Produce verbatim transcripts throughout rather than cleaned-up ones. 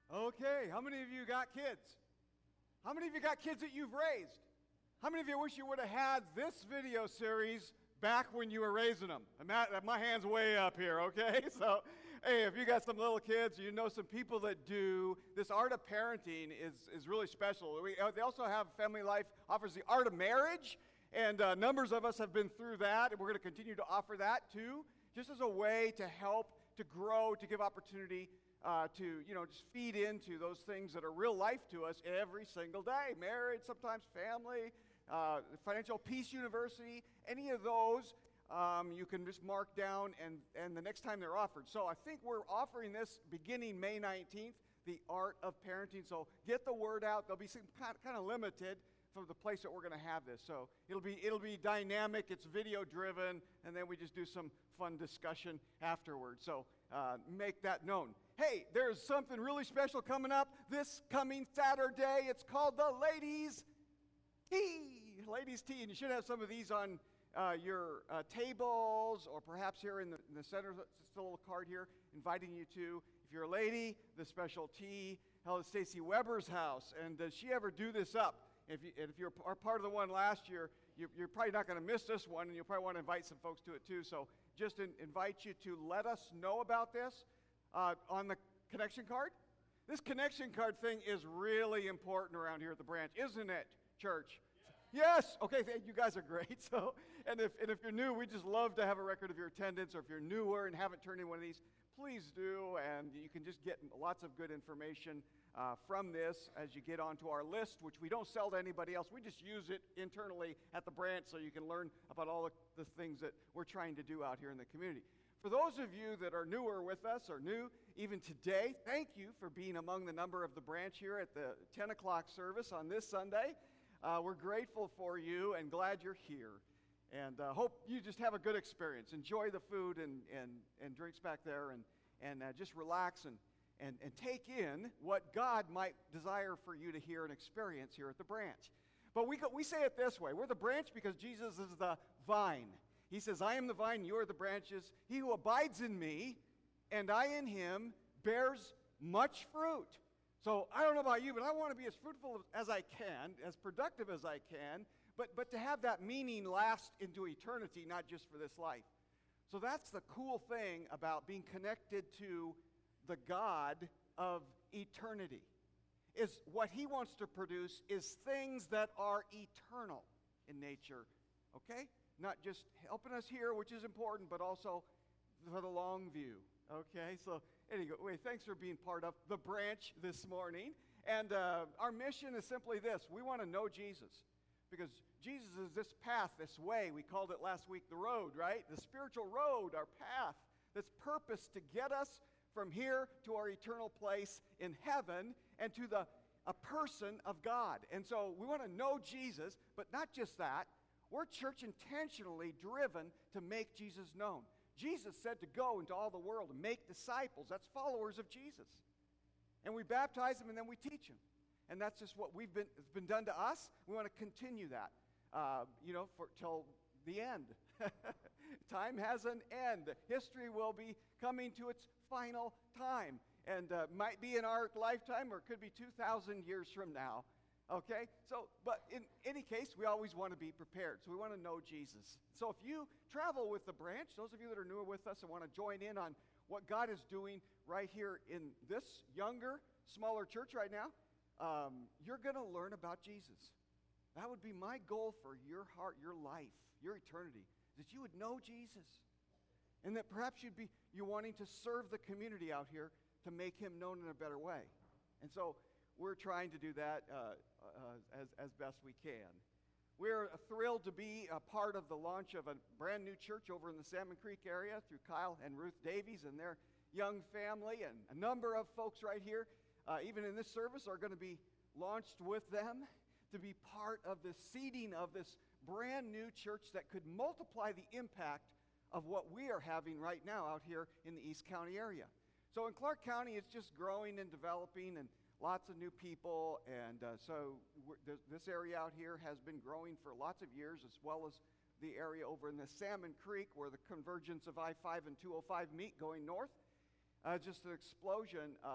Okay, how many of you got kids? How many of you got kids that you've raised? How many of you wish you would have had this video series back when you were raising them? And that, my hand's way up here, okay? So, hey, if you got some little kids, or you know some people that do, this art of parenting is, is really special. We, they also have Family Life offers the art of marriage, and uh, numbers of us have been through that, and we're going to continue to offer that too, just as a way to help, to grow, to give opportunity Uh, to, you know, just feed into those things that are real life to us every single day. Marriage, sometimes family, uh, Financial Peace University, any of those um, you can just mark down and, and the next time they're offered. So I think we're offering this beginning May nineteenth, the art of parenting. So get the word out. They'll be some kind of, kind of limited from the place that we're going to have this. So it'll be it'll be dynamic, it's video driven, and then we just do some fun discussion afterwards. So uh, make that known. Hey, there's something really special coming up this coming Saturday. It's called the Ladies' Tea. Ladies' Tea, and you should have some of these on uh, your uh, tables, or perhaps here in the, in the center. Just a little card here inviting you to, if you're a lady, the special tea held at Stacy Weber's house. And does she ever do this up? If, you, if you're part of the one last year, you, you're probably not going to miss this one, and you'll probably want to invite some folks to it too. So just in, invite you to let us know about this uh, on the connection card. This connection card thing is really important around here at the branch, isn't it, church? Yes. Okay. You guys are great. So, and if and if you're new, we just love to have a record of your attendance. Or if you're newer and haven't turned in one of these, please do, and you can just get lots of good information uh, from this as you get onto our list, which we don't sell to anybody else. We just use it internally at the branch so you can learn about all the, the things that we're trying to do out here in the community. For those of you that are newer with us or new even today, thank you for being among the number of the branch here at the ten o'clock service on this Sunday. Uh, we're grateful for you and glad you're here. And uh, hope you just have a good experience. Enjoy the food and, and, and drinks back there, and, and uh, just relax and, and, and take in what God might desire for you to hear and experience here at the branch. But we, we say it this way. We're the branch because Jesus is the vine. He says, I am the vine, you are the branches. He who abides in me and I in him bears much fruit. So I don't know about you, but I want to be as fruitful as I can, as productive as I can, but, but to have that meaning last into eternity, not just for this life. So that's the cool thing about being connected to the God of eternity, is what he wants to produce is things that are eternal in nature, okay? Not just helping us here, which is important, but also for the long view. Okay, so anyway, thanks for being part of the branch this morning. And uh, our mission is simply this. We want to know Jesus, because Jesus is this path, this way. We called it last week the road, right? The spiritual road, our path, that's purposed to get us from here to our eternal place in heaven and to the a person of God. And so we want to know Jesus, but not just that. We're church intentionally driven to make Jesus known. Jesus said to go into all the world and make disciples. That's followers of Jesus. And we baptize them and then we teach them. And that's just what we've been, it's been done to us. We want to continue that, uh, you know, for till the end. Time has an end. History will be coming to its final time. And uh, might be in our lifetime, or it could be two thousand years from now. Okay, so, but in any case, we always want to be prepared. So we want to know Jesus. So if you travel with the branch, those of you that are newer with us and want to join in on what God is doing right here in this younger, smaller church right now, um, you're going to learn about Jesus. That would be my goal for your heart, your life, your eternity, that you would know Jesus. And that perhaps you'd be, you're wanting to serve the community out here to make him known in a better way. And so we're trying to do that uh, uh, as, as best we can. We're thrilled to be a part of the launch of a brand new church over in the Salmon Creek area through Kyle and Ruth Davies and their young family, and a number of folks right here, uh, even in this service, are going to be launched with them to be part of the seeding of this brand new church that could multiply the impact of what we are having right now out here in the East County area. So in Clark County, it's just growing and developing, and lots of new people, and uh, so this area out here has been growing for lots of years, as well as the area over in the Salmon Creek where the convergence of I five and two oh five meet going north. Uh, just an explosion of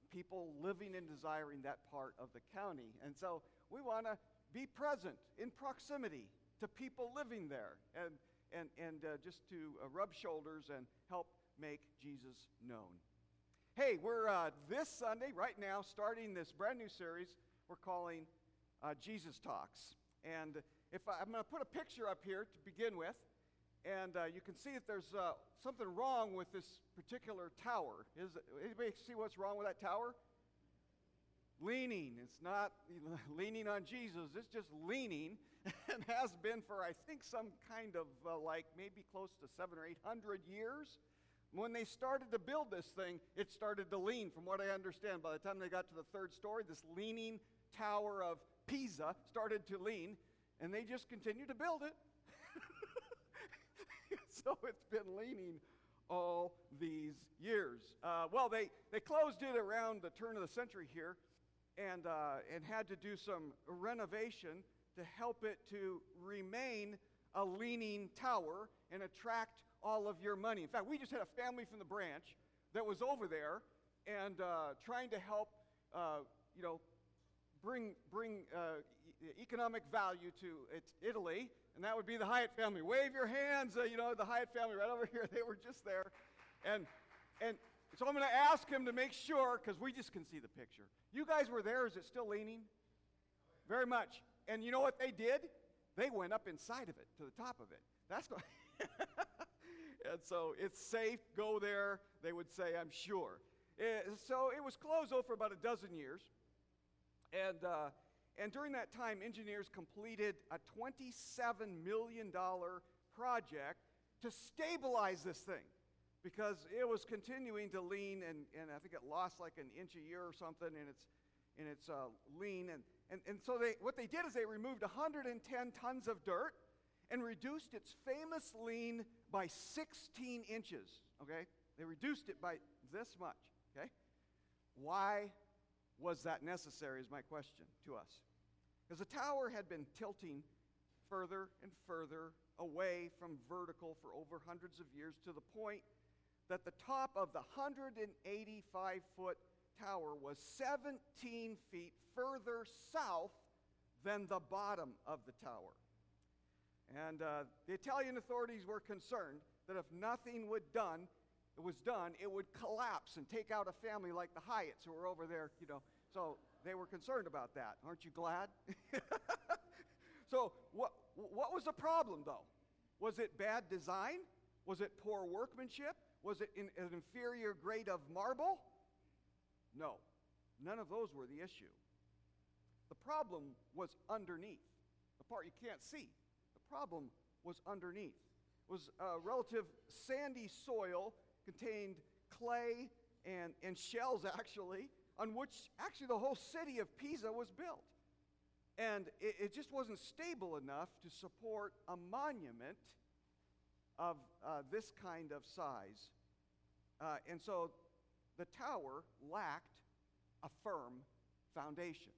people living and desiring that part of the county. And so we want to be present in proximity to people living there and, and, and uh, just to uh, rub shoulders and help make Jesus known. Hey, we're uh, this Sunday, right now, starting this brand new series we're calling uh, Jesus Talks. And if I, I'm going to put a picture up here to begin with, and uh, you can see that there's uh, something wrong with this particular tower. Is anybody see what's wrong with that tower? Leaning. It's not leaning on Jesus. It's just leaning, and has been for, I think, some kind of uh, like maybe close to seven or eight hundred years. When they started to build this thing, it started to lean, from what I understand. By the time they got to the third story, this leaning tower of Pisa started to lean, and they just continued to build it. So it's been leaning all these years. Uh, well, they, they closed it around the turn of the century here, and, uh, and had to do some renovation to help it to remain a leaning tower and attract all of your money. In fact, we just had a family from the branch that was over there and uh, trying to help, uh, you know, bring bring uh, e- economic value to it, Italy, and that would be the Hyatt family. Wave your hands, uh, you know, the Hyatt family right over here. They were just there, and and so I'm going to ask him to make sure, because we just can see the picture. You guys were there. Is it still leaning? Very much. And you know what they did? They went up inside of it, to the top of it. That's what. And so it's safe. Go there, they would say, I'm sure. Uh, so it was closed, though, for about a dozen years. And, uh, and during that time, engineers completed a twenty-seven million dollars project to stabilize this thing, because it was continuing to lean, and, and I think it lost like an inch a year or something in its, in its uh, lean. And, and, and so they, what they did is they removed one hundred ten tons of dirt and reduced its famous lean by sixteen inches, okay? They reduced it by this much, okay? Why was that necessary is my question to us. Because the tower had been tilting further and further away from vertical for over hundreds of years, to the point that the top of the one hundred eighty-five foot tower was seventeen feet further south than the bottom of the tower. And uh, the Italian authorities were concerned that if nothing would done, it was done, it would collapse and take out a family like the Hyatts who were over there, you know. So they were concerned about that. Aren't you glad? So what, what was the problem, though? Was it bad design? Was it poor workmanship? Was it in, an inferior grade of marble? No, none of those were the issue. The problem was underneath, the part you can't see. The problem was underneath. It was a relative sandy soil, contained clay and, and shells, actually, on which actually the whole city of Pisa was built. And it, it just wasn't stable enough to support a monument of uh, this kind of size. Uh, and so the tower lacked a firm foundation.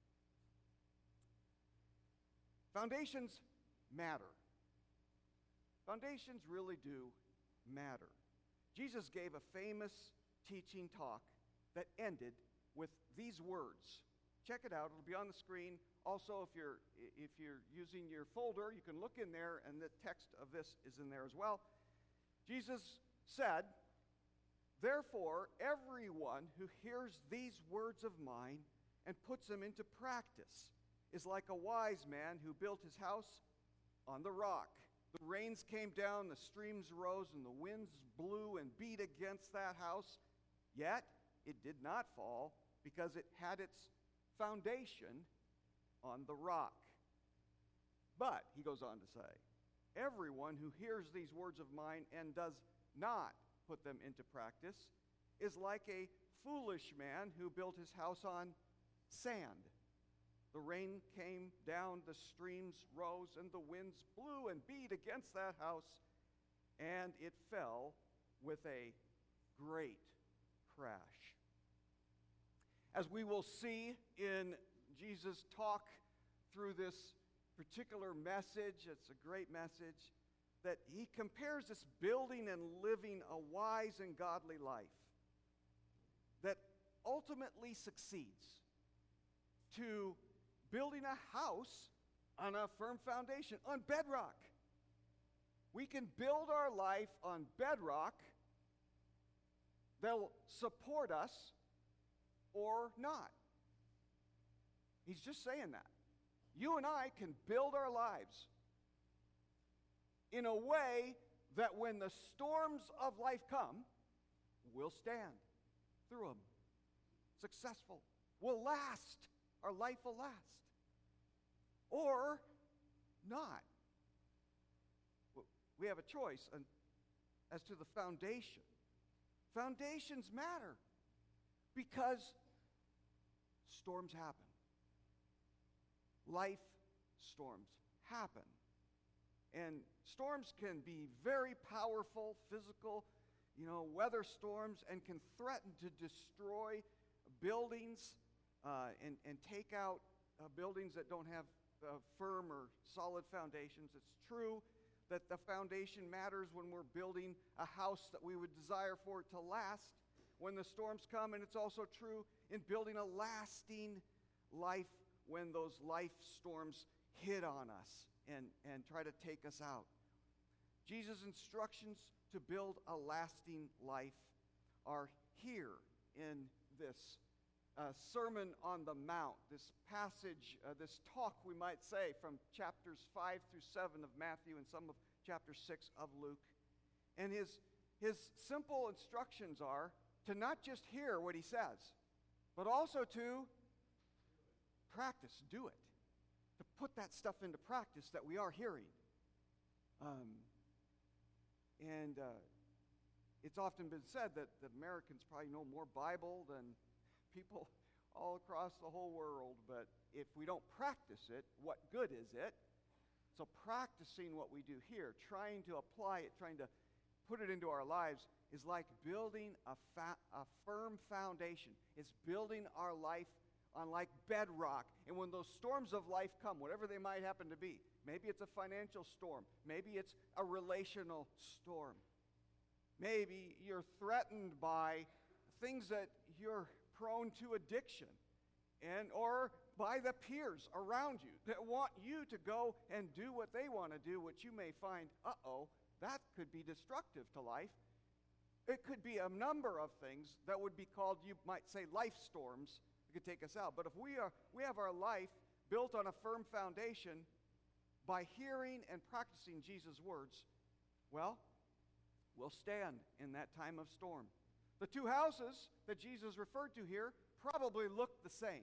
Foundations matter. Foundations really do matter. Jesus gave a famous teaching talk that ended with these words. Check it out. It'll be on the screen. Also, if you're if you're using your folder, you can look in there, and the text of this is in there as well. Jesus said, "Therefore, everyone who hears these words of mine and puts them into practice is like a wise man who built his house on the rock. The rains came down, the streams rose, and the winds blew and beat against that house. Yet it did not fall, because it had its foundation on the rock." But, he goes on to say, "Everyone who hears these words of mine and does not put them into practice is like a foolish man who built his house on sand. The rain came down, the streams rose, and the winds blew and beat against that house, and it fell with a great crash." As we will see in Jesus' talk through this particular message, it's a great message, that he compares this building and living a wise and godly life. That ultimately succeeds to building a house on a firm foundation, on bedrock. We can build our life on bedrock that'll support us or not. He's just saying that. You and I can build our lives in a way that when the storms of life come, we'll stand through them. Successful. We'll last. Our life will last. Or not. We have a choice as to the foundation. Foundations matter because storms happen. Life storms happen. And storms can be very powerful, physical, you know, weather storms, and can threaten to destroy buildings uh, and, and take out uh, buildings that don't have uh, firm or solid foundations. It's true that the foundation matters when we're building a house that we would desire for it to last when the storms come, and it's also true in building a lasting life when those life storms hit on us and, and try to take us out. Jesus' instructions to build a lasting life are here in this uh, Sermon on the Mount, this passage, uh, this talk, we might say, from chapters five through seven of Matthew and some of chapter six of Luke. And his, his simple instructions are to not just hear what he says, but also to practice, do it, to put that stuff into practice that we are hearing. Um, and uh, it's often been said that the Americans probably know more Bible than people all across the whole world, but if we don't practice it, what good is it? So practicing what we do here, trying to apply it, trying to put it into our lives, is like building a, fa- a firm foundation. It's building our life on like bedrock. And when those storms of life come, whatever they might happen to be, maybe it's a financial storm, maybe it's a relational storm, maybe you're threatened by things that you're prone to addiction, and or by the peers around you that want you to go and do what they want to do, which you may find, uh-oh, that could be destructive to life. It could be a number of things that would be called, you might say, life storms that could take us out. But if we are we have our life built on a firm foundation by hearing and practicing Jesus' words, well, we'll stand in that time of storm. The two houses that Jesus referred to here probably looked the same.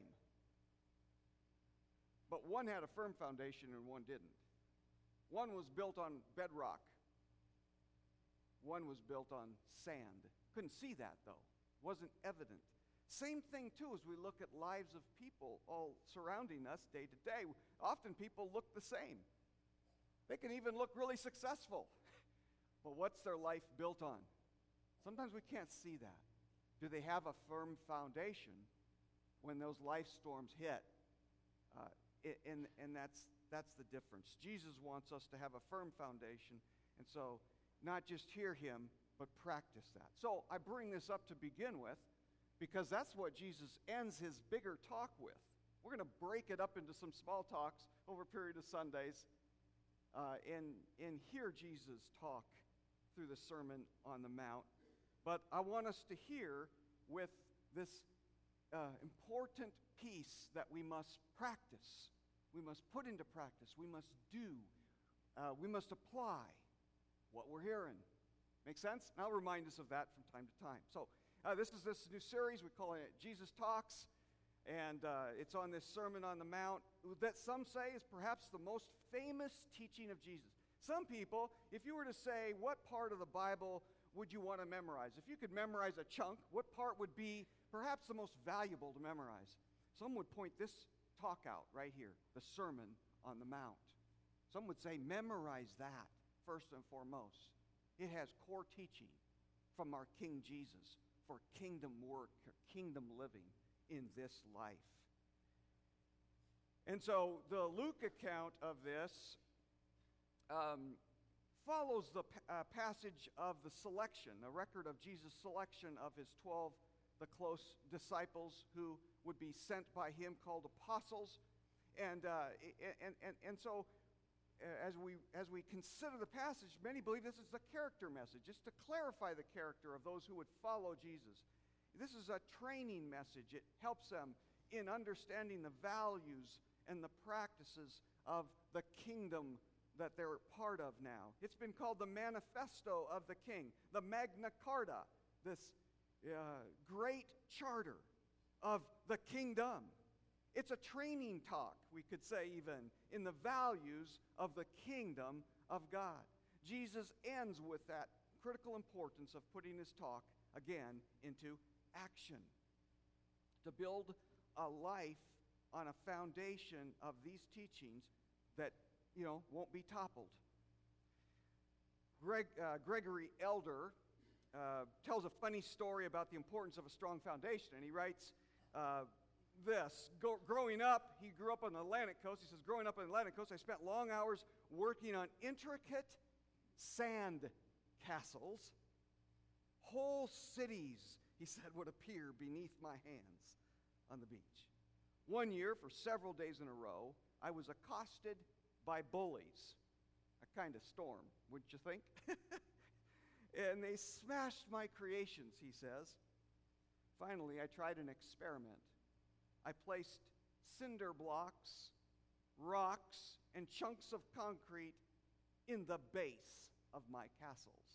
But one had a firm foundation and one didn't. One was built on bedrock. One was built on sand. Couldn't see that, though. Wasn't evident. Same thing, too, as we look at lives of people all surrounding us day to day. Often people look the same. They can even look really successful. But what's their life built on? Sometimes we can't see that. Do they have a firm foundation when those life storms hit? Uh, and and that's, that's the difference. Jesus wants us to have a firm foundation, and so not just hear him, but practice that. So I bring this up to begin with because that's what Jesus ends his bigger talk with. We're going to break it up into some small talks over a period of Sundays uh, and, and hear Jesus talk through the Sermon on the Mount. But I want us to hear with this uh, important piece that we must practice. We must put into practice. We must do. Uh, we must apply what we're hearing. Make sense? And I'll remind us of that from time to time. So uh, this is this new series. We call it Jesus Talks. And uh, it's on this Sermon on the Mount that some say is perhaps the most famous teaching of Jesus. Some people, if you were to say, what part of the Bible would you want to memorize? If you could memorize a chunk, what part would be perhaps the most valuable to memorize? Some would point this talk out right here, the Sermon on the Mount. Some would say, memorize that first and foremost. It has core teaching from our King Jesus for kingdom work, or kingdom living in this life. And so the Luke account of this um, follows the uh, passage of the selection, a record of Jesus' selection of his twelve the close disciples who would be sent by him, called apostles. And, uh, and, and, and so uh, as we, as we consider the passage, many believe this is the character message. It's to clarify the character of those who would follow Jesus. This is a training message. It helps them in understanding the values and the practices of the kingdom that they're part of now. It's been called the Manifesto of the King, the Magna Carta, this uh, great charter of the kingdom. It's a training talk, we could say even, in the values of the kingdom of God. Jesus ends with that critical importance of putting his talk, again, into action. To build a life on a foundation of these teachings that, you know, won't be toppled. Greg, uh, Gregory Elder uh, tells a funny story about the importance of a strong foundation, and he writes uh, this. Go, growing up, he grew up on the Atlantic coast. He says, growing up on the Atlantic coast, I spent long hours working on intricate sand castles. Whole cities, he said, would appear beneath my hands on the beach. One year, for several days in a row, I was accosted by bullies. A kind of storm, wouldn't you think? And they smashed my creations, he says. Finally, I tried an experiment. I placed cinder blocks, rocks, and chunks of concrete in the base of my castles.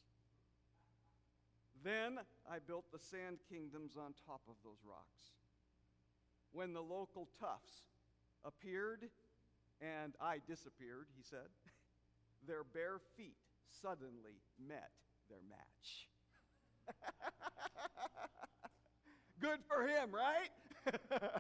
Then I built the sand kingdoms on top of those rocks. When the local toughs appeared and I disappeared, he said, their bare feet suddenly met their match. Good for him, right?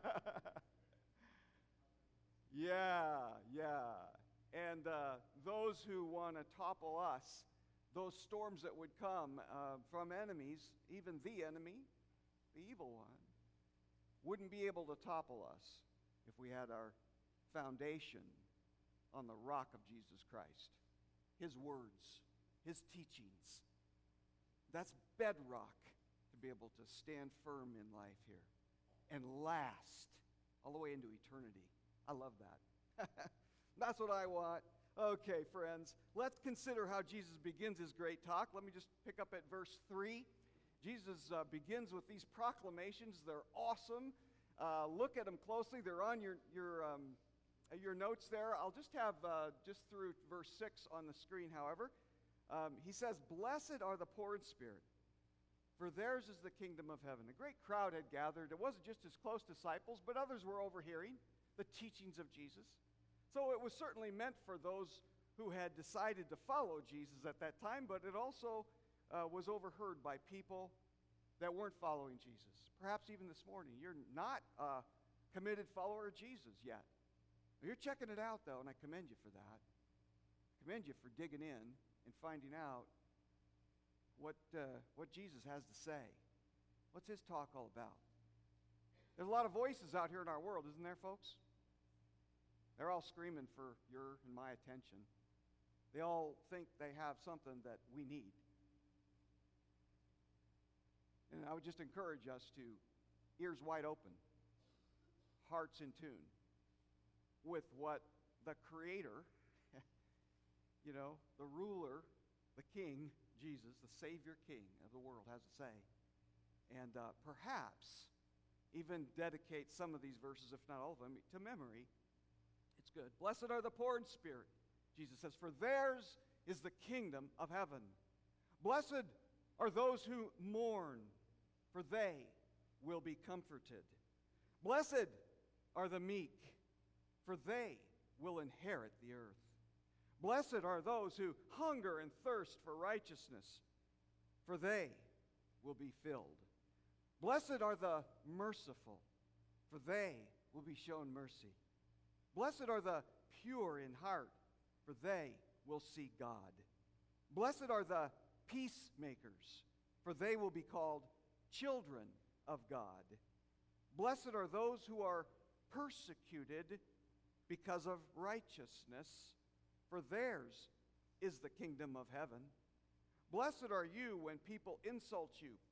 yeah, yeah. And uh, those who want to topple us, those storms that would come uh, from enemies, even the enemy, the evil one, wouldn't be able to topple us if we had our foundation on the rock of Jesus Christ. His words, his teachings. That's bedrock to be able to stand firm in life here and last all the way into eternity. I love that. That's what I want. Okay, friends, let's consider how Jesus begins his great talk. Let me just pick up at verse three. Jesus uh, begins with these proclamations. They're awesome. Uh, look at them closely. They're on your your um, your notes there. I'll just have uh, just through verse six on the screen, however. Um, he says, "Blessed are the poor in spirit, for theirs is the kingdom of heaven." A great crowd had gathered. It wasn't just his close disciples, but others were overhearing the teachings of Jesus. So it was certainly meant for those who had decided to follow Jesus at that time, but it also uh, was overheard by people that weren't following Jesus. Perhaps even this morning, you're not a committed follower of Jesus yet. You're checking it out, though, and I commend you for that. I commend you for digging in and finding out what, uh, what Jesus has to say. What's his talk all about? There's a lot of voices out here in our world, isn't there, folks? They're all screaming for your and my attention. They all think they have something that we need. And I would just encourage us to ears wide open, hearts in tune with what the Creator, you know, the ruler, the King, Jesus, the Savior King of the world has to say. And uh, perhaps even dedicate some of these verses, if not all of them, to memory. It's good. Blessed are the poor in spirit, Jesus says, for theirs is the kingdom of heaven. Blessed are those who mourn, for they will be comforted. Blessed are the meek, for they will inherit the earth. Blessed are those who hunger and thirst for righteousness, for they will be filled. Blessed are the merciful, for they will be shown mercy. Blessed are the pure in heart, for they will see God. Blessed are the peacemakers, for they will be called children of God. Blessed are those who are persecuted because of righteousness, for theirs is the kingdom of heaven. Blessed are you when people insult you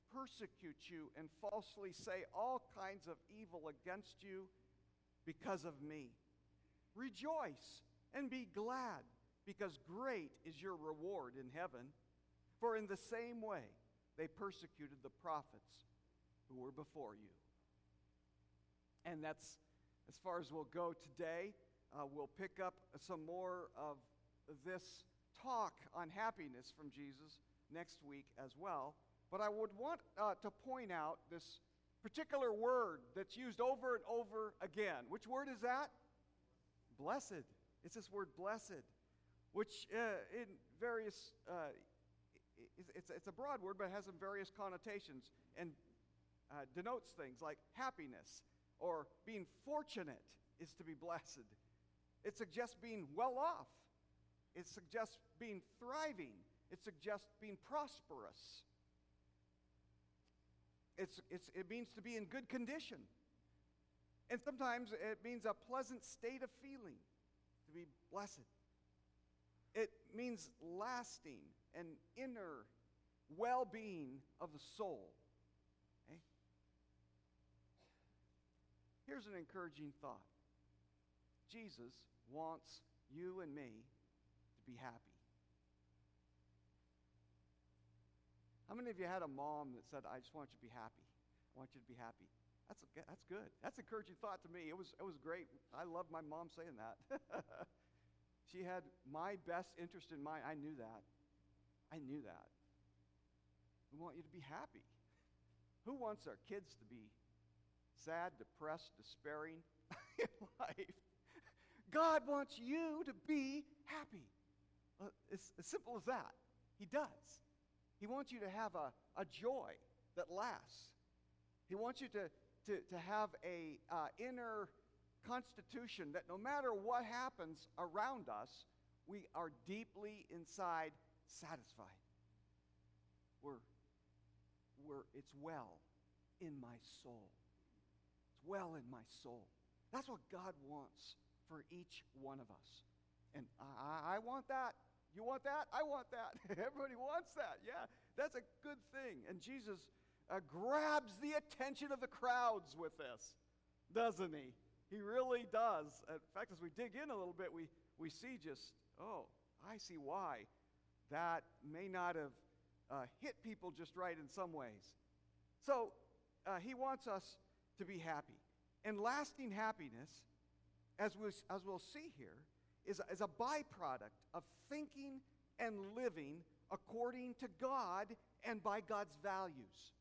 persecute you and falsely say all kinds of evil against you because of me. Rejoice and be glad, because great is your reward in heaven. For in the same way they persecuted the prophets who were before you. And that's as far as we'll go today. Uh, we'll pick up some more of this talk on happiness from Jesus next week as well. But I would want uh, to point out this particular word that's used over and over again. Which word is that? Blessed. It's this word blessed, which uh, in various, uh, it's, it's a broad word, but it has some various connotations and uh, denotes things like happiness or being fortunate is to be blessed. It suggests being well off. It suggests being thriving. It suggests being prosperous. It's, it's, it means to be in good condition. And sometimes it means a pleasant state of feeling, to be blessed. It means lasting and inner well-being of the soul. Okay? Here's an encouraging thought. Jesus wants you and me to be happy. How many of you had a mom that said, I just want you to be happy? I want you to be happy. That's, a, that's good. That's an encouraging thought to me. It was, it was great. I loved my mom saying that. She had my best interest in mind. I knew that. I knew that. We want you to be happy. Who wants our kids to be sad, depressed, despairing in life? God wants you to be happy. Uh, it's as simple as that. He does. He wants you to have a, a joy that lasts. He wants you to, to, to have a uh, inner constitution that no matter what happens around us, we are deeply inside satisfied. We're, we're, it's well in my soul. It's well in my soul. That's what God wants for each one of us. And I, I want that. You want that? I want that. Everybody wants that. Yeah, that's a good thing. And Jesus uh, grabs the attention of the crowds with this, doesn't he? He really does. In fact, as we dig in a little bit, we, we see just, oh, I see why that may not have uh, hit people just right in some ways. So uh, he wants us to be happy. And lasting happiness, as, we, as we'll see here, is a, is a byproduct of thinking and living according to God and by God's values.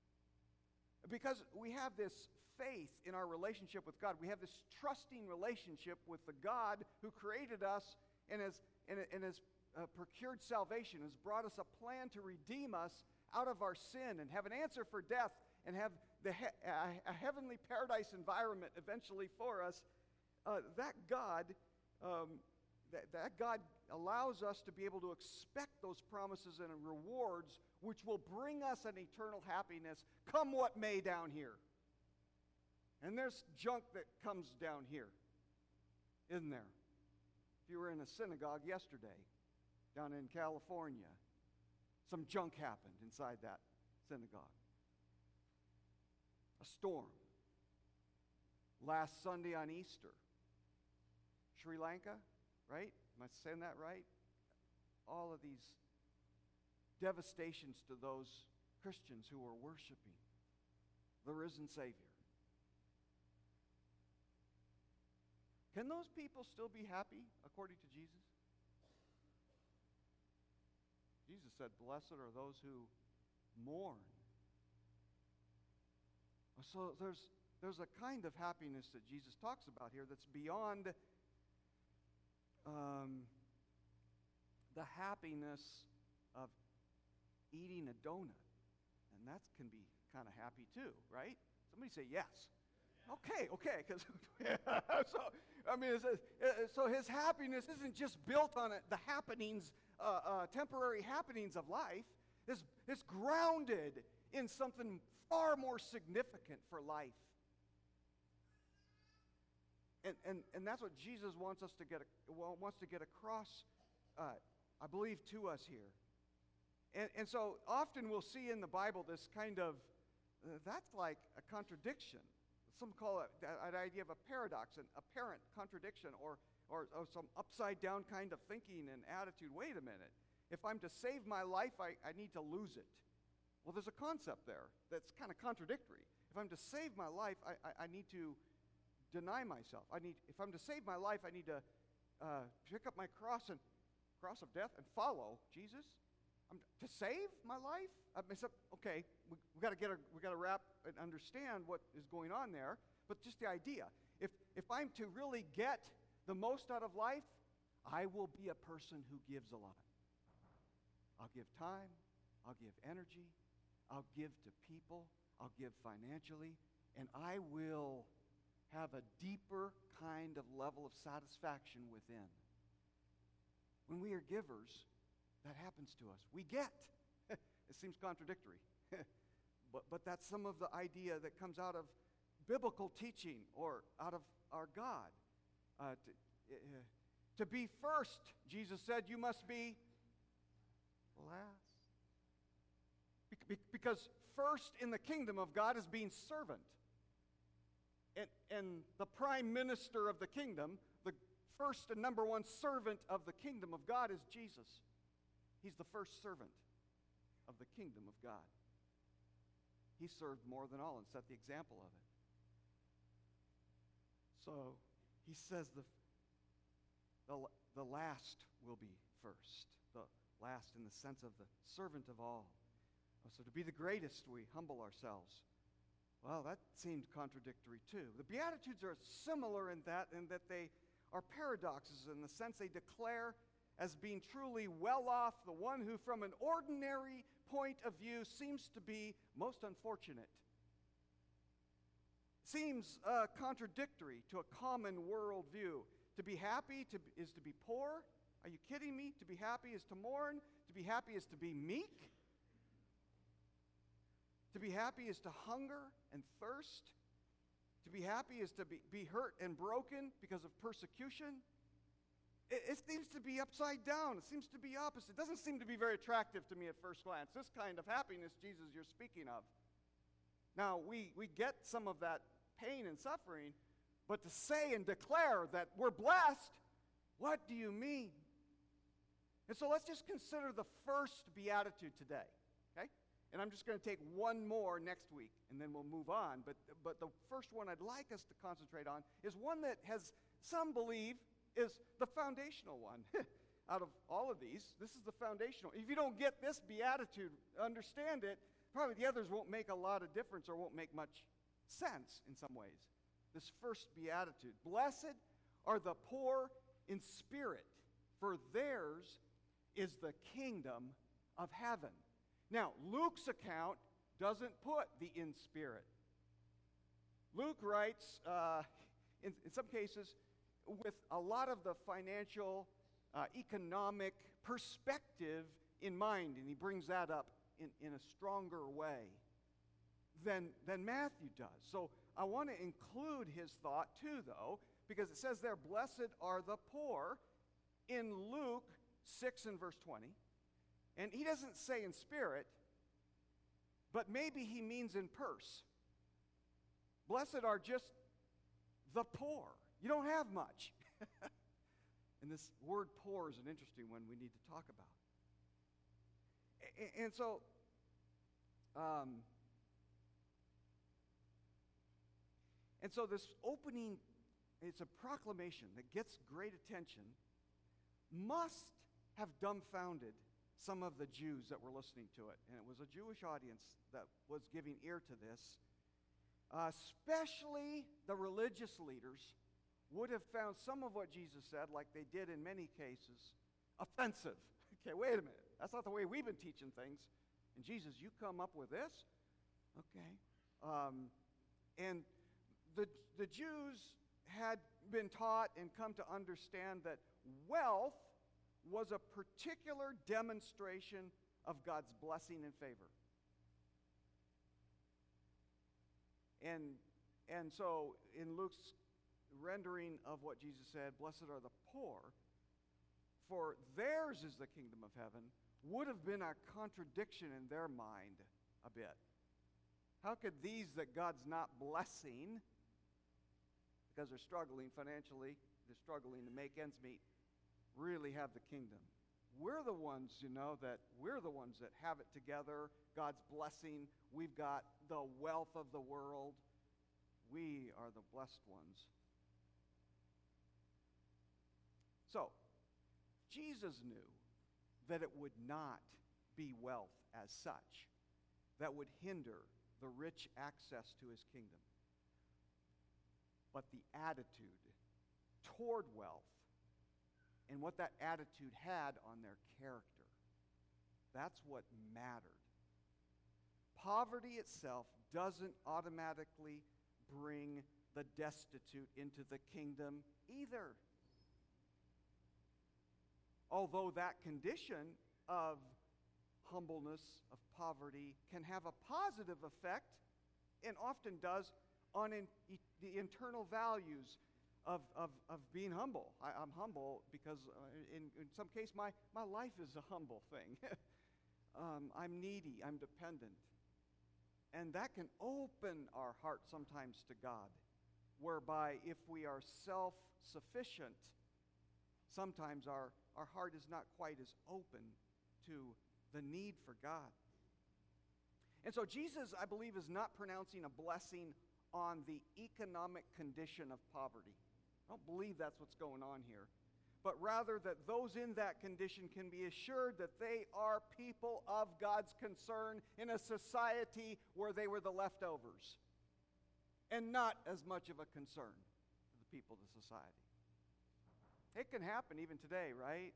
Because we have this faith in our relationship with God. We have this trusting relationship with the God who created us and has, and, and has uh, procured salvation, has brought us a plan to redeem us out of our sin and have an answer for death and have the he- a, a heavenly paradise environment eventually for us. Uh, that God... Um, That, that God allows us to be able to expect those promises and rewards which will bring us an eternal happiness, come what may down here. And there's junk that comes down here, isn't there? If you were in a synagogue yesterday down in California, some junk happened inside that synagogue. A storm. Last Sunday on Easter, Sri Lanka, right? Am I saying that right? All of these devastations to those Christians who are worshiping the risen Savior. Can those people still be happy according to Jesus? Jesus said, blessed are those who mourn. So there's, there's a kind of happiness that Jesus talks about here that's beyond Um, the happiness of eating a donut. And that can be kind of happy too, right? Somebody say yes. Okay, okay. Because so, I mean, it's a, so his happiness isn't just built on it, the happenings, uh, uh, temporary happenings of life. It's, it's grounded in something far more significant for life. And, and, and that's what Jesus wants us to get, well, wants to get across, uh, I believe, to us here. And, and so often we'll see in the Bible this kind of, uh, that's like a contradiction. Some call it that, that idea of a paradox, an apparent contradiction, or, or, or some upside down kind of thinking and attitude. Wait a minute. If I'm to save my life, I, I need to lose it. Well, there's a concept there that's kind of contradictory. If I'm to save my life, I, I, I need to deny myself. I need, if I'm to save my life, I need to uh, pick up my cross and cross of death and follow Jesus. I'm, to save my life? I mean, so, okay, we, we got to get a, we got to wrap and understand what is going on there. But just the idea, if if I'm to really get the most out of life, I will be a person who gives a lot. I'll give time. I'll give energy. I'll give to people. I'll give financially, and I will have a deeper kind of level of satisfaction within. When we are givers, that happens to us. We get. It seems contradictory. but, but that's some of the idea that comes out of biblical teaching or out of our God. Uh, to, uh, to be first, Jesus said, you must be last. Be- be- because first in the kingdom of God is being servant. And, and the prime minister of the kingdom, the first and number one servant of the kingdom of God is Jesus. He's the first servant of the kingdom of God. He served more than all and set the example of it. So he says the, the, the last will be first. The last in the sense of the servant of all. So to be the greatest, we humble ourselves. Well, that seemed contradictory too. The Beatitudes are similar in that, in that they are paradoxes in the sense they declare as being truly well off the one who from an ordinary point of view seems to be most unfortunate. Seems uh, contradictory to a common worldview. To be happy to, is to be poor. Are you kidding me? To be happy is to mourn. To be happy is to be meek. To be happy is to hunger and thirst. To be happy is to be, be hurt and broken because of persecution. It, it seems to be upside down. It seems to be opposite. It doesn't seem to be very attractive to me at first glance. This kind of happiness, Jesus, you're speaking of. Now, we, we get some of that pain and suffering, but to say and declare that we're blessed, what do you mean? And so let's just consider the first beatitude today, okay? And I'm just going to take one more next week, and then we'll move on. But, but the first one I'd like us to concentrate on is one that has, some believe, is the foundational one. Out of all of these, this is the foundational. If you don't get this beatitude, understand it, probably the others won't make a lot of difference or won't make much sense in some ways. This first beatitude. Blessed are the poor in spirit, for theirs is the kingdom of heaven. Now, Luke's account doesn't put the in spirit. Luke writes, uh, in, in some cases, with a lot of the financial, uh, economic perspective in mind, and he brings that up in, in a stronger way than, than Matthew does. So I want to include his thought too, though, because it says there, blessed are the poor in Luke six and verse twenty. And he doesn't say in spirit, but maybe he means in purse. Blessed are just the poor. You don't have much. And this word poor is an interesting one we need to talk about. And, and so, um, and so this opening, it's a proclamation that gets great attention, must have dumbfounded some of the Jews that were listening to it. And it was a Jewish audience that was giving ear to this. Uh, especially the religious leaders would have found some of what Jesus said, like they did in many cases, offensive. Okay, wait a minute. That's not the way we've been teaching things. And Jesus, you come up with this? Okay. Um, and the, the Jews had been taught and come to understand that wealth was a particular demonstration of God's blessing and favor. And, and so in Luke's rendering of what Jesus said, blessed are the poor, for theirs is the kingdom of heaven, would have been a contradiction in their mind a bit. How could these that God's not blessing, because they're struggling financially, they're struggling to make ends meet, really have the kingdom? We're the ones, you know, that we're the ones that have it together. God's blessing. We've got the wealth of the world. We are the blessed ones. So, Jesus knew that it would not be wealth as such that would hinder the rich access to his kingdom, but the attitude toward wealth and what that attitude had on their character. That's what mattered. Poverty itself doesn't automatically bring the destitute into the kingdom either. Although that condition of humbleness, of poverty, can have a positive effect, and often does, on in, e, the internal values of, of, of being humble. I, I'm humble because uh, in, in some case my, my life is a humble thing. um, I'm needy, I'm dependent. And that can open our heart sometimes to God, whereby if we are self-sufficient, sometimes our, our heart is not quite as open to the need for God. And so Jesus, I believe, is not pronouncing a blessing on the economic condition of poverty. I don't believe that's what's going on here. But rather that those in that condition can be assured that they are people of God's concern in a society where they were the leftovers and not as much of a concern to the people of the society. It can happen even today, right?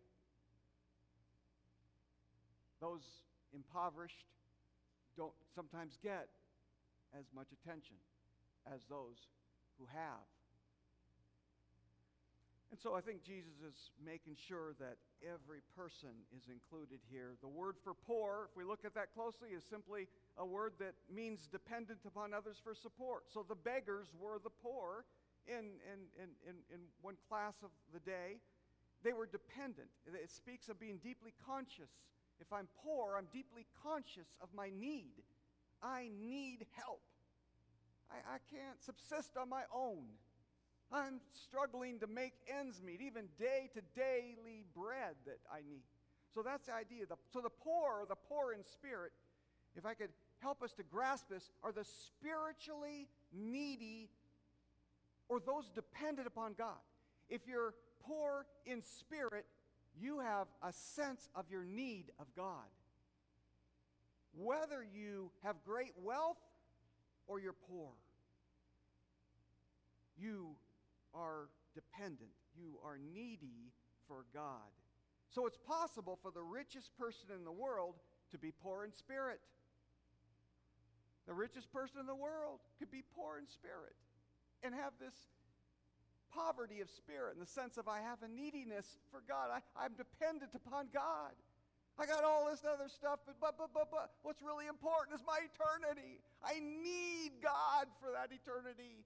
Those impoverished don't sometimes get as much attention as those who have. And so I think Jesus is making sure that every person is included here. The word for poor, if we look at that closely, is simply a word that means dependent upon others for support. So the beggars were the poor in, in, in, in, in one class of the day. They were dependent. It speaks of being deeply conscious. If I'm poor, I'm deeply conscious of my need. I need help. I, I can't subsist on my own. I'm struggling to make ends meet, even day-to-daily bread that I need. So that's the idea. The, so the poor, the poor in spirit, if I could help us to grasp this, are the spiritually needy or those dependent upon God. If you're poor in spirit, you have a sense of your need of God. Whether you have great wealth or you're poor, you are dependent. You are needy for God. So it's possible for the richest person in the world to be poor in spirit. The richest person in the world could be poor in spirit and have this poverty of spirit in the sense of I have a neediness for God. I, I'm dependent upon God. I got all this other stuff, but, but, but, but, but what's really important is my eternity. I need God for that eternity.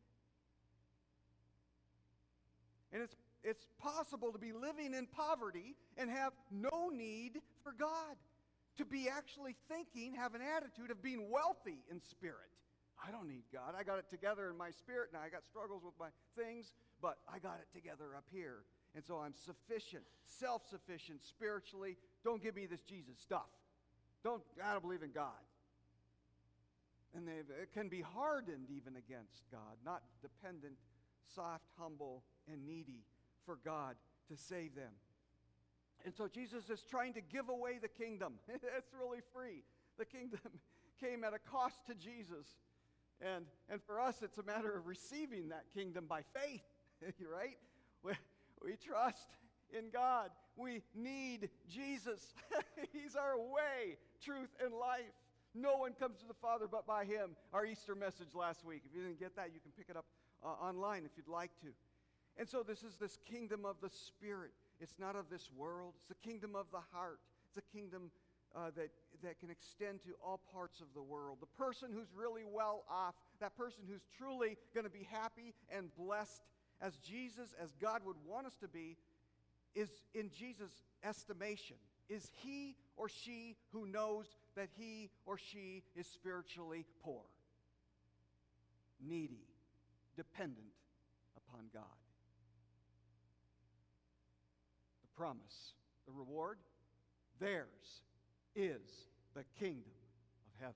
And it's, it's possible to be living in poverty and have no need for God. To be actually thinking, have an attitude of being wealthy in spirit. I don't need God. I got it together in my spirit. Now I got struggles with my things, but I got it together up here. And so I'm sufficient, self-sufficient spiritually. Don't give me this Jesus stuff. Don't, I don't believe in God. And they it can be hardened even against God, not dependent, soft, humble, and needy for God to save them. And so Jesus is trying to give away the kingdom. It's really free. The kingdom came at a cost to Jesus. And, and for us, it's a matter of receiving that kingdom by faith, right? We, we trust in God. We need Jesus. He's our way, truth, and life. No one comes to the Father but by Him. Our Easter message last week. If you didn't get that, you can pick it up uh, online if you'd like to. And so this is this kingdom of the Spirit. It's not of this world. It's the kingdom of the heart. It's a kingdom uh, that, that can extend to all parts of the world. The person who's really well off, that person who's truly going to be happy and blessed as Jesus, as God would want us to be, is in Jesus' estimation, is he or she who knows that he or she is spiritually poor, needy, dependent upon God. The promise, the reward, theirs is the kingdom of heaven.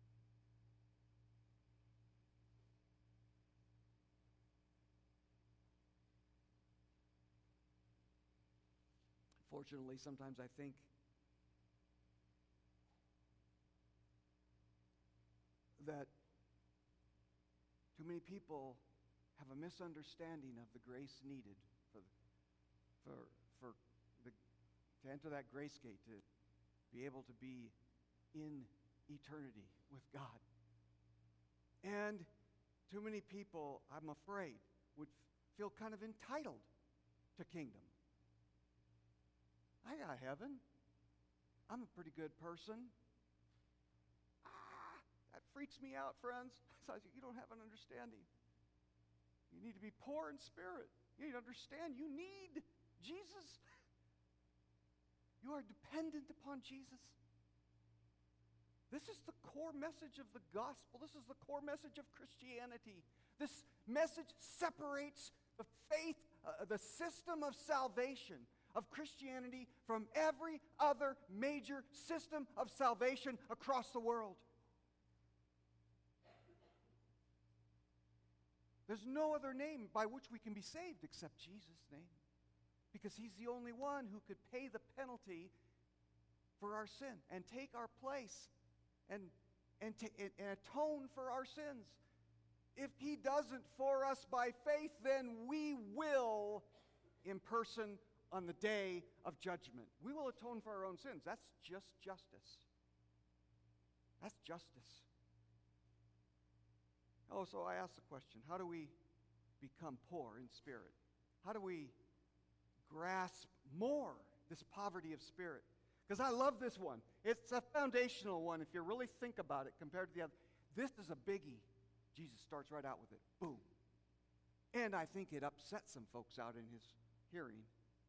Fortunately, sometimes I think that too many people have a misunderstanding of the grace needed for, for, for the, to enter that grace gate, to be able to be in eternity with God. And too many people, I'm afraid, would f- feel kind of entitled to kingdom. I got heaven. I'm a pretty good person. Ah, that freaks me out, friends. So you don't have an understanding. You need to be poor in spirit. You need to understand you need Jesus. You are dependent upon Jesus. This is the core message of the gospel. This is the core message of Christianity. This message separates the faith, uh, the system of salvation of Christianity from every other major system of salvation across the world. There's no other name by which we can be saved except Jesus' name, because he's the only one who could pay the penalty for our sin and take our place and, and, t- and atone for our sins. If he doesn't for us by faith, then we will in person on the day of judgment. We will atone for our own sins. That's just justice. That's justice. Oh, so I ask the question, how do we become poor in spirit? How do we grasp more this poverty of spirit? Because I love this one. It's a foundational one if you really think about it compared to the other. This is a biggie. Jesus starts right out with it. Boom. And I think it upset some folks out in his hearing.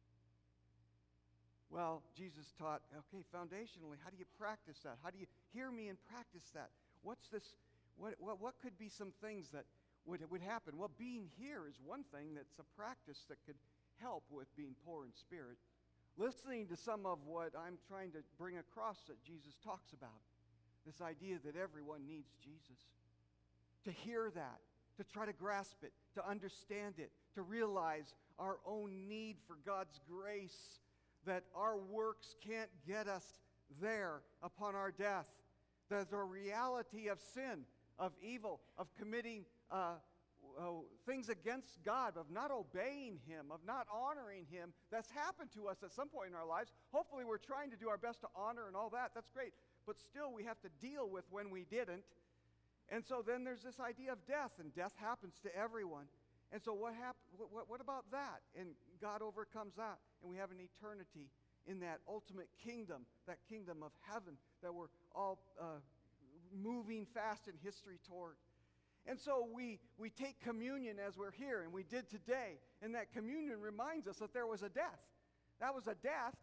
Well, Jesus taught, okay, foundationally, how do you practice that? How do you hear me and practice that? What's this, what, what, what could be some things that would, would happen? Well, being here is one thing that's a practice that could help with being poor in spirit. Listening to some of what I'm trying to bring across that Jesus talks about, this idea that everyone needs Jesus. To hear that, to try to grasp it, to understand it, to realize our own need for God's grace, that our works can't get us there upon our death. That the reality of sin, of evil, of committing uh, uh, things against God, of not obeying him, of not honoring him, that's happened to us at some point in our lives. Hopefully we're trying to do our best to honor and all that. That's great. But still we have to deal with when we didn't. And so then there's this idea of death, and death happens to everyone. And so what, hap- what, what about that? And God overcomes that, and we have an eternity in that ultimate kingdom, that kingdom of heaven that we're all uh, moving fast in history toward. And so we, we take communion as we're here, and we did today, and that communion reminds us that there was a death. That was a death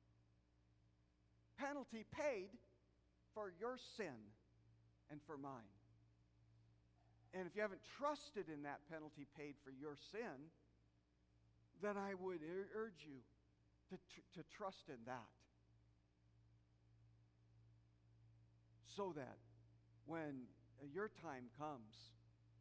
penalty paid for your sin and for mine. And if you haven't trusted in that penalty paid for your sin, then I would ur- urge you to, tr- to trust in that. So that when your time comes,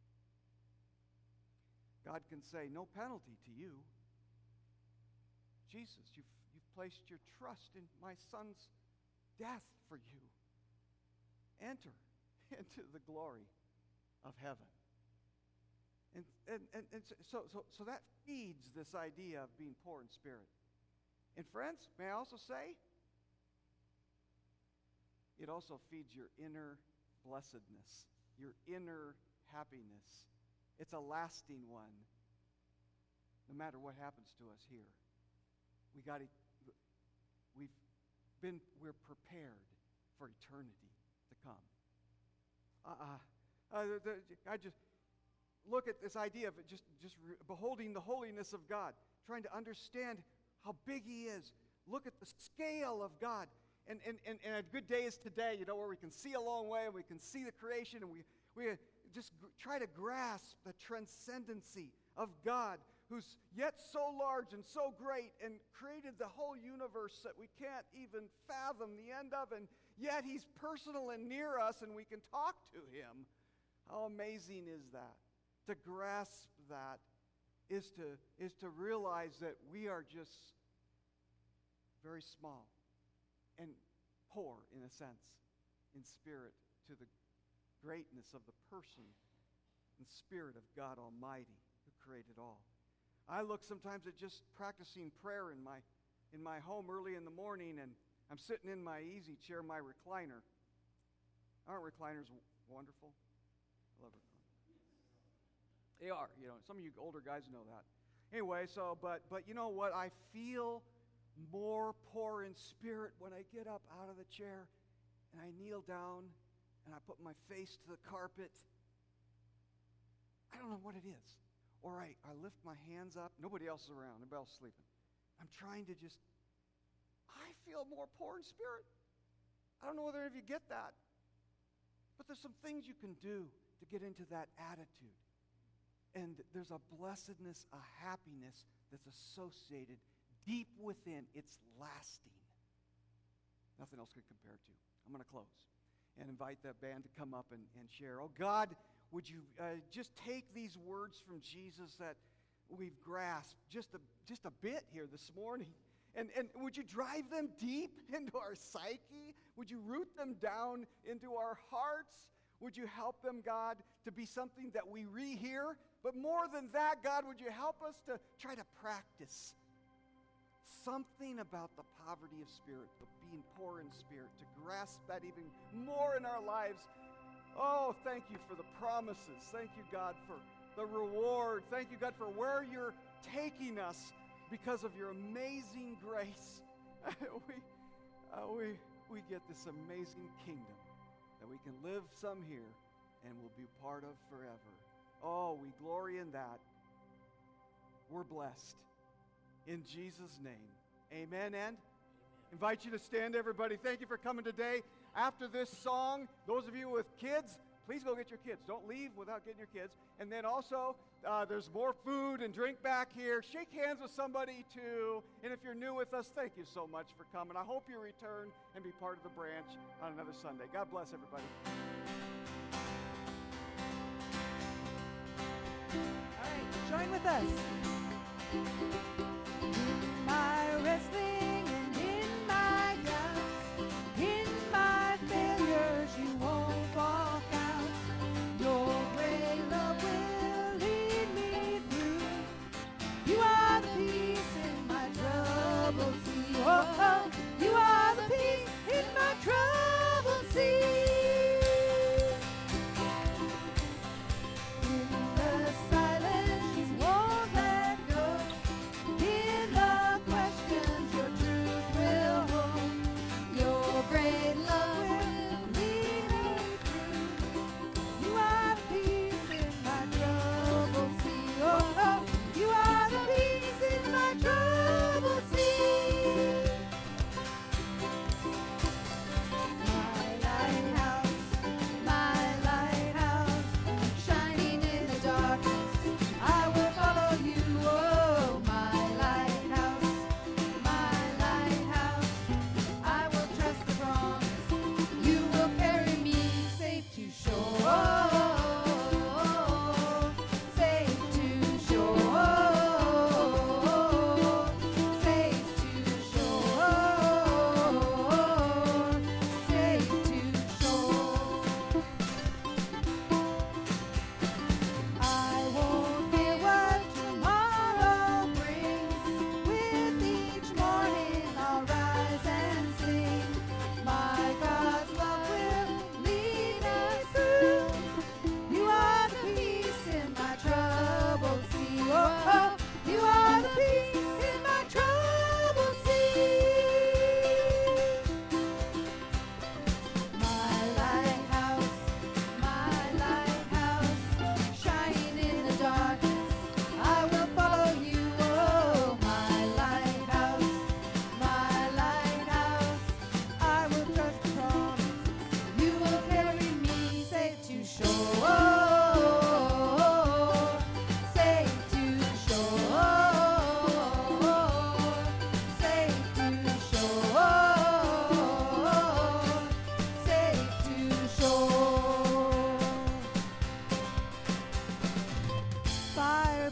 God can say, no penalty to you. Jesus, you've, you've placed your trust in my son's death for you. Enter into the glory of heaven. And, and, and, and so, so, so that feeds this idea of being poor in spirit. And friends, may I also say, it also feeds your inner blessedness, your inner happiness. It's a lasting one, no matter what happens to us here. We got to, we've been, we're prepared for eternity to come. Uh-uh. Uh, the, I just look at this idea of it, just, just re- beholding the holiness of God, trying to understand how big he is, look at the scale of God. And, and, and, and a good day is today, you know, where we can see a long way and we can see the creation and we, we just g- try to grasp the transcendency of God, who's yet so large and so great and created the whole universe that we can't even fathom the end of, and yet he's personal and near us and we can talk to him. How amazing is that? To grasp that is to, is to realize that we are just very small and poor, in a sense, in spirit, to the greatness of the person and spirit of God Almighty, who created all. I look sometimes at just practicing prayer in my in my home early in the morning, and I'm sitting in my easy chair, my recliner. Aren't recliners w- wonderful? I love recliners. They are, you know. Some of you older guys know that. Anyway, so but but you know what? I feel more poor in spirit when I get up out of the chair and I kneel down and I put my face to the carpet. I don't know what it is. Or I, I lift my hands up. Nobody else is around. Everybody else is sleeping. I'm trying to just, I feel more poor in spirit. I don't know whether any of you get that. But there's some things you can do to get into that attitude. And there's a blessedness, a happiness that's associated deep within. It's lasting. Nothing else could compare to. I'm going to close and invite that band to come up and, and share. Oh, God, would you uh, just take these words from Jesus that we've grasped just a, just a bit here this morning, and, and would you drive them deep into our psyche? Would you root them down into our hearts? Would you help them, God, to be something that we rehear? But more than that, God, would you help us to try to practice something about the poverty of spirit, of being poor in spirit, to grasp that even more in our lives. Oh, thank you for the promises. Thank you, God, for the reward. Thank you, God, for where you're taking us because of your amazing grace. we, uh, we, we get this amazing kingdom that we can live some here and will be part of forever. Oh, we glory in that. We're blessed. In Jesus' name, amen, and invite you to stand, everybody. Thank you for coming today. After this song, those of you with kids, please go get your kids. Don't leave without getting your kids. And then also, uh, there's more food and drink back here. Shake hands with somebody, too. And if you're new with us, thank you so much for coming. I hope you return and be part of the branch on another Sunday. God bless everybody. All right, join with us. In my wrestling and in my doubts, in my failures, you won't walk out. Your great love will lead me through. You are the peace in my troubled sea. Oh, oh, you are the peace in my troubled sea. In the silence, you won't let go.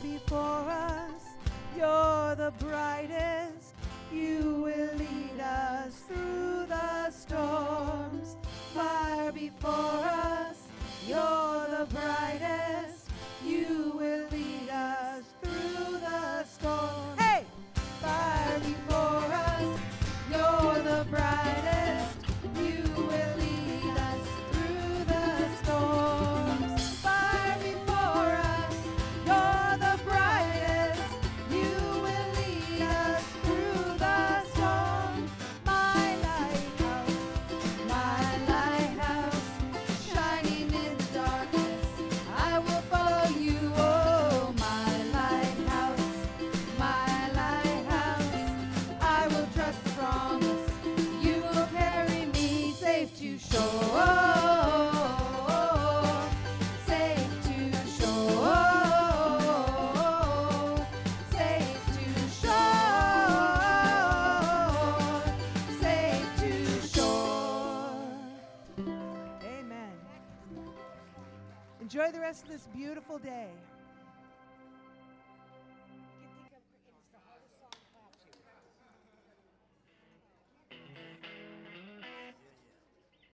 before us. You're the brightest. You will lead us through the storms. Fire before us. You're the brightest. You will lead us through the storms. Hey! Fire before us. You're the brightest. You will lead us through the storms. Fire before us. You're the brightest. You will lead us through the storm. My lighthouse, my lighthouse, shining in the darkness. I will follow you. Oh, my lighthouse, my lighthouse. I will trust the promise. You will carry me safe to shore. Safe to shore. Safe to shore. Safe to shore. Amen. Enjoy the rest of this beautiful day.